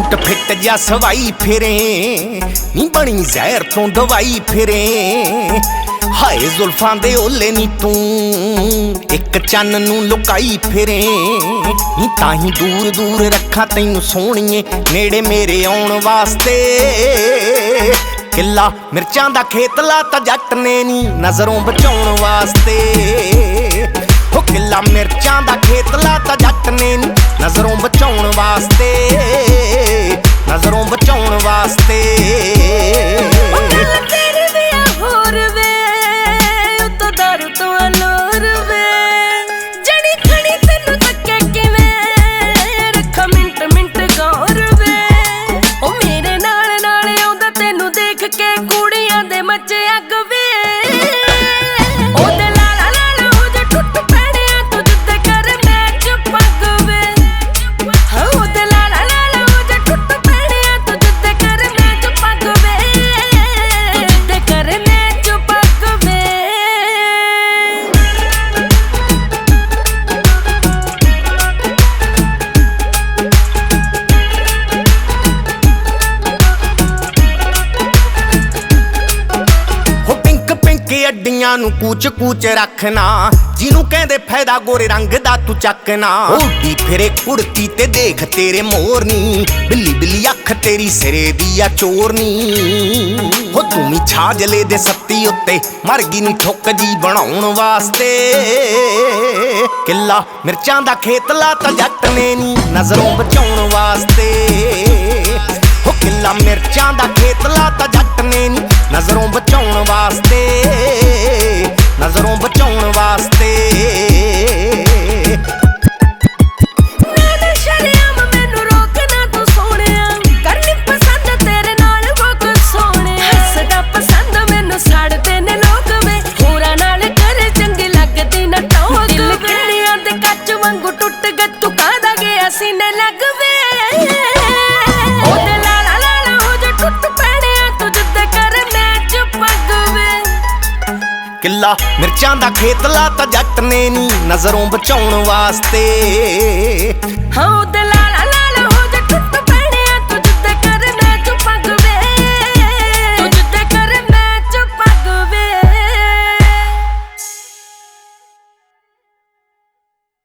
suit fit जा सवाई फिरे नी बनी जहर तो दवाई फिरे हाय जुल्फां दे ओले नी तू एक चन्न नू लुकाई फिरे नी ताही दूर दूर रखा तैनू सोहणीए नेड़े मेरे आउण वास्ते किला मिर्चां दा खेत लाता जट ने नी नजरों बचाउण वास्ते हो किला मिर्चां दा खेत लाता जट ने नी नजरों बचाउण वास्ते नजरों बचाउण वास्ते ਅੱਡੀਆਂ ਨੂੰ ਕੂਚ ਕੂਚ ਰੱਖਣਾ ਜਿਹਨੂੰ ਕਹਿੰਦੇ ਫਾਇਦਾ ਗੋਰੇ ਰੰਗ ਦਾ ਤੂੰ ਚੱਕਣਾ ਉੱਡੀ ਫਿਰੇ ਕੁੜਤੀ ਤੇ ਦੇਖ ਤੇਰੇ ਮੋਰਨੀ ਬਿੱਲੀ ਬਿੱਲੀ ਅੱਖ ਤੇਰੀ ਸਿਰੇ ਦੀ ਆ ਚੋਰਨੀ ਹੋ ਤੂੰ ਵੀ ਛਾਜਲੇ ਦੇ ਸੱਤੀ ਉੱਤੇ ਮਰ ਗਈ ਨੀ ਠੁੱਕ ਜੀ ਬਣਾਉਣ ਵਾਸਤੇ ਕਿੱਲਾ ਮਿਰਚਾਂ ਦਾ ਖੇਤ ਲਾਤਾ ਜੱਟ ਨੇ ਨੀ ਨਜ਼ਰੋਂ ਬਚਾਉਣ ਵਾਸਤੇ ਹੋ ਕਿੱਲਾ ਮਿਰਚਾਂ ਦਾ ਖੇਤ ਲਾਤਾ ਜੱਟ ਨੇ ਨੀ ਨਜ਼ਰੋਂ ਬਚਾਉਣ ਵਾਸਤੇ ਨਜ਼ਰੋਂ ਬਚਾਉਣ ਵਾਸਤੇ ਕਿੱਲਾ ਮਿਰਚਾਂ ਦਾ ਖੇਤ ਲਾਤਾ ਜੱਟ ਨੇ ਨੀ ਨਜ਼ਰੋਂ ਬਚਾਉਣ ਵਾਸਤੇ